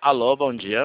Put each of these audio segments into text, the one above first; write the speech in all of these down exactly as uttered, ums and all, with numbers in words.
Alô, bom dia.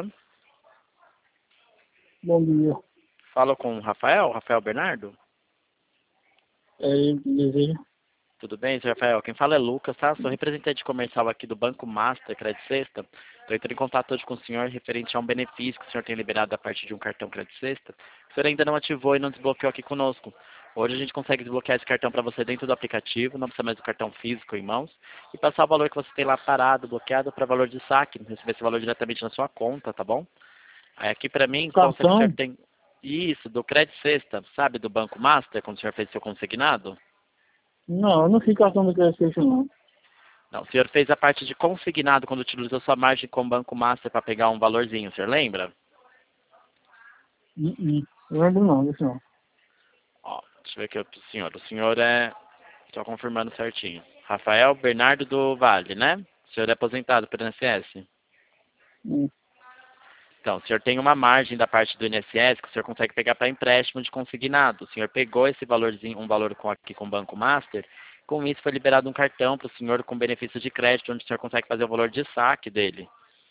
Bom dia. Falo com o Rafael, Rafael Bernardo? É ele que deseja. Tudo bem, senhor Rafael? Quem fala é Lucas, tá? Sou representante comercial aqui do Banco Master Credit Sexta. Estou entrando em contato hoje com o senhor referente a um benefício que o senhor tem liberado a partir de um cartão Credit Sexta. O senhor ainda não ativou e não desbloqueou aqui conosco. Hoje a gente consegue desbloquear esse cartão para você dentro do aplicativo, não precisa mais do cartão físico em mãos, e passar o valor que você tem lá parado, bloqueado, para valor de saque, receber esse valor diretamente na sua conta, tá bom? Aí aqui para mim consta que o senhor Cartão? tem isso, do Credit Sexta, sabe, do Banco Master, quando o senhor fez seu consignado? Não, eu não fiz cartão do PlayStation, não. Não, o senhor fez a parte de consignado quando utilizou sua margem com o Banco Master para pegar um valorzinho, o senhor lembra? Hum, hum. Eu lembro não, disso não. Ó, deixa eu ver aqui o senhor. O senhor é, só confirmando certinho, Rafael Bernardo do Vale, né? O senhor é aposentado pelo I N S S? Hum. Então, o senhor tem uma margem da parte do I N S S que o senhor consegue pegar para empréstimo de consignado. O senhor pegou esse valorzinho, um valor com, aqui com o Banco Master, com isso foi liberado um cartão para o senhor com benefício de crédito, onde o senhor consegue fazer o valor de saque dele.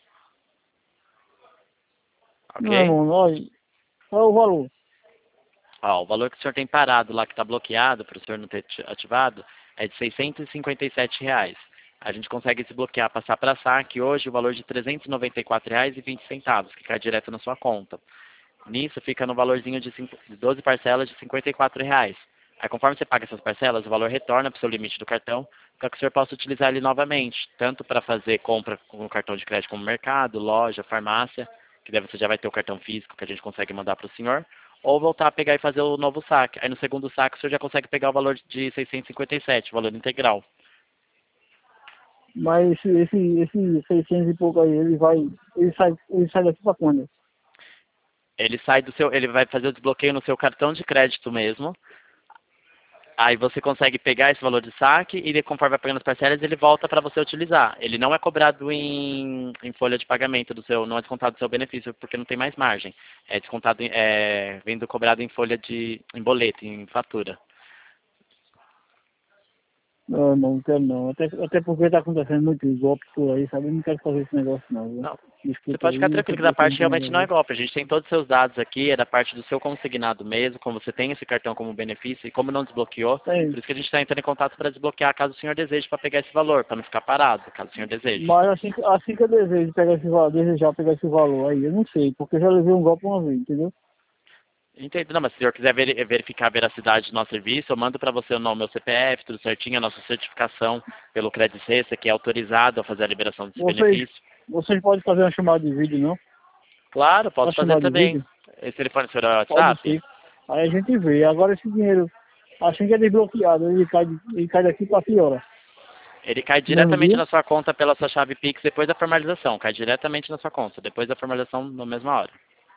Não, Ok? mano, olha, qual é o valor? Ó, o valor que o senhor tem parado lá, que está bloqueado, para o senhor não ter ati- ativado, é de seiscentos e cinquenta e sete reais. A gente consegue desbloquear, passar para saque hoje o valor de trezentos e noventa e quatro reais e vinte centavos, que cai direto na sua conta. Nisso fica no valorzinho de cinco- de doze parcelas de cinquenta e quatro reais. Aí conforme você paga essas parcelas, o valor retorna para o seu limite do cartão, para que o senhor possa utilizar ele novamente, tanto para fazer compra com o cartão de crédito como mercado, loja, farmácia, que daí você já vai ter o cartão físico que a gente consegue mandar para o senhor, ou voltar a pegar e fazer o novo saque. Aí no segundo saque o senhor já consegue pegar o valor de seiscentos e cinquenta e sete, o valor integral. Mas esse, esse, esse seiscentos e pouco aí, ele vai, ele sai, ele sai daqui pra quando? Ele sai do seu, ele vai fazer o desbloqueio no seu cartão de crédito mesmo. Aí você consegue pegar esse valor de saque e conforme vai pagando as parcelas, ele volta para você utilizar. Ele não é cobrado em, em folha de pagamento do seu, não é descontado do seu benefício, porque não tem mais margem. É descontado, em- é, vindo cobrado em folha de, em boleto, em fatura. Não, não, não quero não. Até, até porque tá acontecendo muito golpe por aí, sabe? Eu não quero fazer esse negócio não, viu? Não. Você Desculpa pode ficar aí, tranquilo se que da você parte entender realmente não é aí. golpe. A gente tem todos os seus dados aqui, é da parte do seu consignado mesmo, como você tem esse cartão como benefício e como não desbloqueou, Tem. por isso que a gente está entrando em contato para desbloquear caso o senhor deseje para pegar esse valor, para não ficar parado, caso o senhor deseje. Mas assim, que- assim que eu desejo pegar esse valor, desejar pegar esse valor aí, eu não sei, porque eu já levei um golpe uma vez, entendeu? Entendo. Não, mas se o senhor quiser veri- verificar a veracidade do nosso serviço, eu mando para você o nome, meu C P F, tudo certinho, a nossa certificação pelo Credit Sexta, que é autorizado a fazer a liberação desse Vocês, benefício. vocês podem fazer uma chamada de vídeo, não? Claro, Uma posso fazer chamada de também. vídeo? Esse telefone do senhor é o Pode WhatsApp? ser. Aí a gente vê. Agora esse dinheiro, assim que é desbloqueado, ele cai, de- ele cai daqui para que hora? Ele cai No mesmo diretamente dia? na sua conta pela sua chave Pix depois da formalização. Cai diretamente na sua conta, depois da formalização na mesma hora.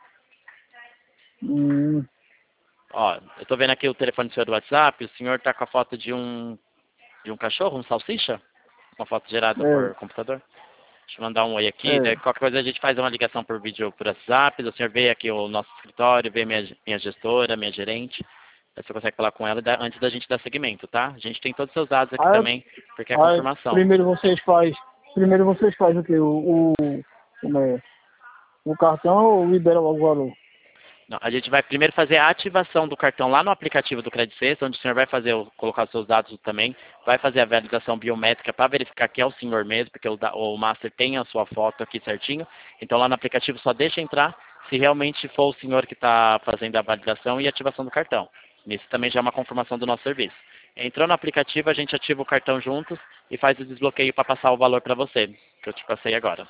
Hum, Ó, eu tô vendo aqui o telefone do senhor do WhatsApp, o senhor tá com a foto de um, de um cachorro, um salsicha? Uma foto gerada é, por computador? Deixa eu mandar um oi aqui, é. daí qualquer coisa a gente faz uma ligação por vídeo por WhatsApp, o senhor vê aqui o nosso escritório, vê minha, minha gestora, minha gerente, aí você consegue falar com ela da- antes da gente dar seguimento, tá? A gente tem todos os seus dados aqui Aí, também, porque é aí confirmação. primeiro vocês faz, primeiro vocês faz o quê? O, o, como é? O cartão ou libera logo o valor? Não, a gente vai primeiro fazer a ativação do cartão lá no aplicativo do Credit Sexta, onde o senhor vai fazer, o- colocar os seus dados também, vai fazer a validação biométrica para verificar que é o senhor mesmo, porque o, da- o Master tem a sua foto aqui certinho. Então lá no aplicativo só deixa entrar se realmente for o senhor que está fazendo a validação e ativação do cartão. Isso também já é uma confirmação do nosso serviço. Entrou no aplicativo, a gente ativa o cartão juntos e faz o desbloqueio para passar o valor para você, que eu te passei agora.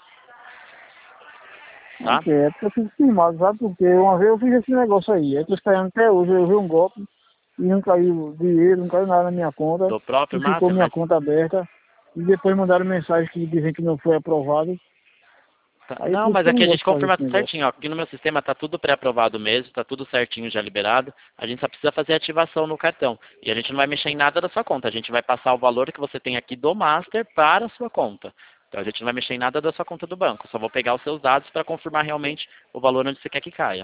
Tá? Ok, é porque eu fico firmado, sabe? Porque uma vez eu fiz esse negócio aí. Eu tô esperando até hoje, eu vi um golpe e não caiu dinheiro, não caiu nada na minha conta Do próprio e ficou Master, minha mas conta aberta. E depois mandaram mensagem que dizem que não foi aprovado. Tá. Aí Não, por isso mas que eu aqui não a gosto gente de fazer confirma esse tudo negócio. certinho, ó. Aqui no meu sistema tá tudo pré-aprovado mesmo, tá tudo certinho já liberado. A gente só precisa fazer a ativação no cartão. E a gente não vai mexer em nada da sua conta. A gente vai passar o valor que você tem aqui do Master para a sua conta. Então a gente não vai mexer em nada da sua conta do banco. Só vou pegar os seus dados para confirmar realmente o valor onde você quer que caia.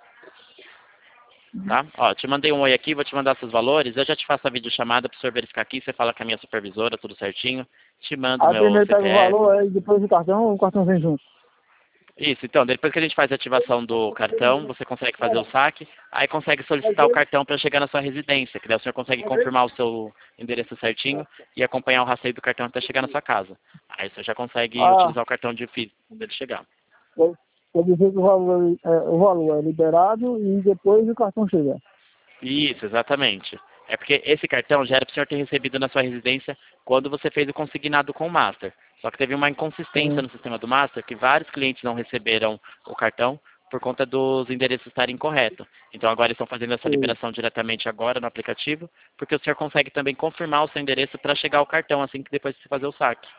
Tá? Ó, te mandei um oi aqui, vou te mandar seus valores. Eu já te faço a videochamada para o senhor verificar aqui. Você fala com a minha supervisora, tudo certinho. Te mando Aí meu primeiro pega o C P F. valor, aí depois o cartão, o cartão vem junto. Isso, então, depois que a gente faz a ativação do cartão, você consegue fazer o saque, aí consegue solicitar o cartão para chegar na sua residência, que daí o senhor consegue confirmar o seu endereço certinho e acompanhar o rastreio do cartão até chegar na sua casa. Aí você já consegue Ah, utilizar o cartão de físico quando ele chegar. quer quer dizer que o valor, é, o valor é liberado e depois o cartão chega. Isso, exatamente. É porque esse cartão já era para o senhor ter recebido na sua residência quando você fez o consignado com o Master. Só que teve uma inconsistência Sim. no sistema do Master, que vários clientes não receberam o cartão por conta dos endereços estarem incorretos. Então agora eles estão fazendo essa Sim. liberação diretamente agora no aplicativo, porque o senhor consegue também confirmar o seu endereço para chegar o cartão assim que depois você fazer o saque.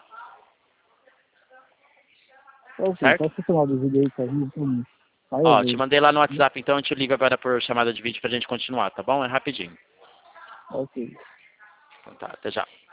Ok, Certo? pode chamar do vídeo aí pra mim, então. Aí eu Ó, te vejo. mandei lá no WhatsApp, então eu te ligo agora por chamada de vídeo pra gente continuar, tá bom? É rapidinho. Ok. Então tá, até já.